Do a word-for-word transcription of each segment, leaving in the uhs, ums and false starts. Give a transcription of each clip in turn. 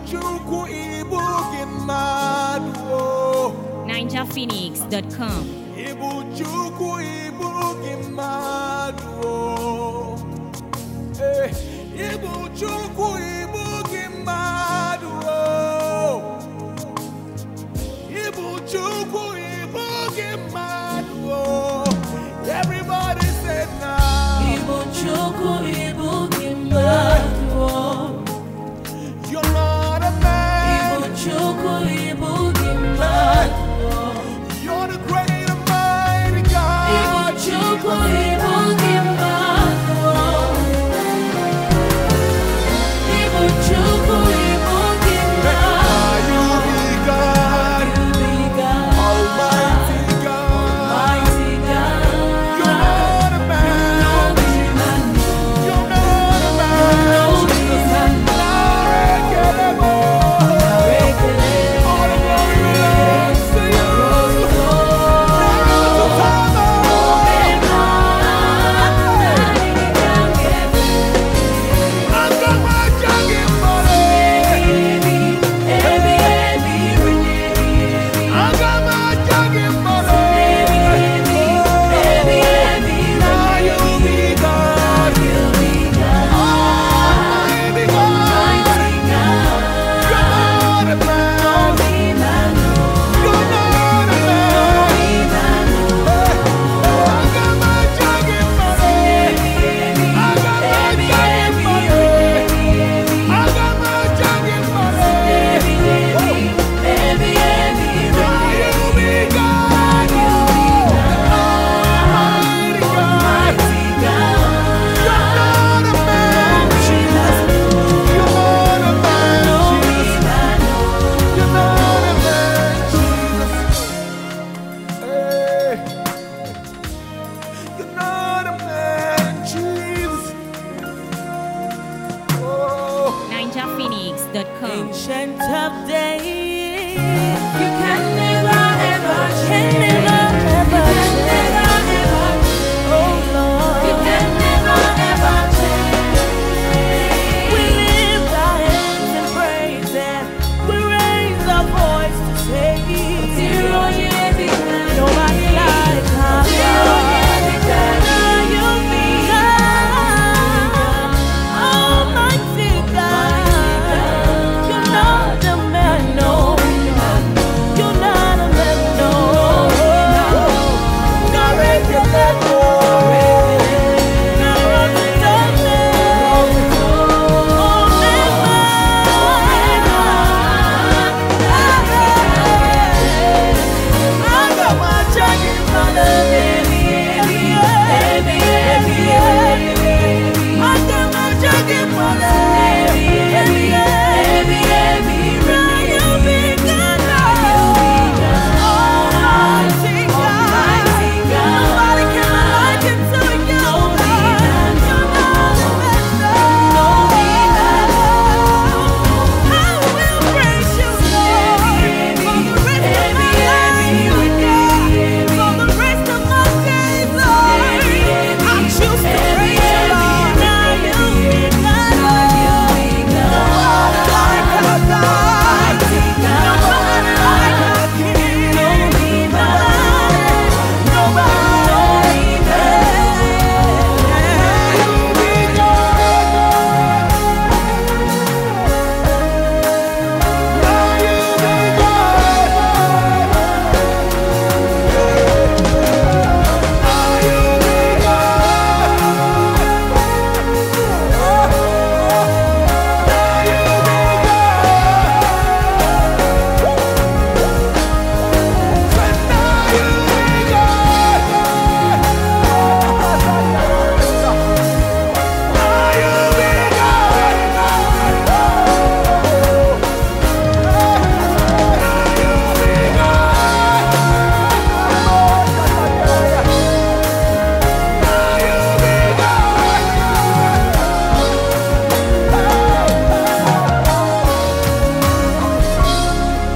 ninja phoenix dot com. Everybody said now. You're not a man. You're the great and mighty God. ninja phoenix dot com. Ancient of days, you can never ever change. Never ever change. Oh Lord, you can never ever change. We lift our hands and praise and we raise our voice to say, zero years begun. Nobody like our God.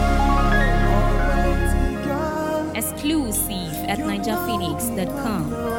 Exclusive at ninja phoenix dot com.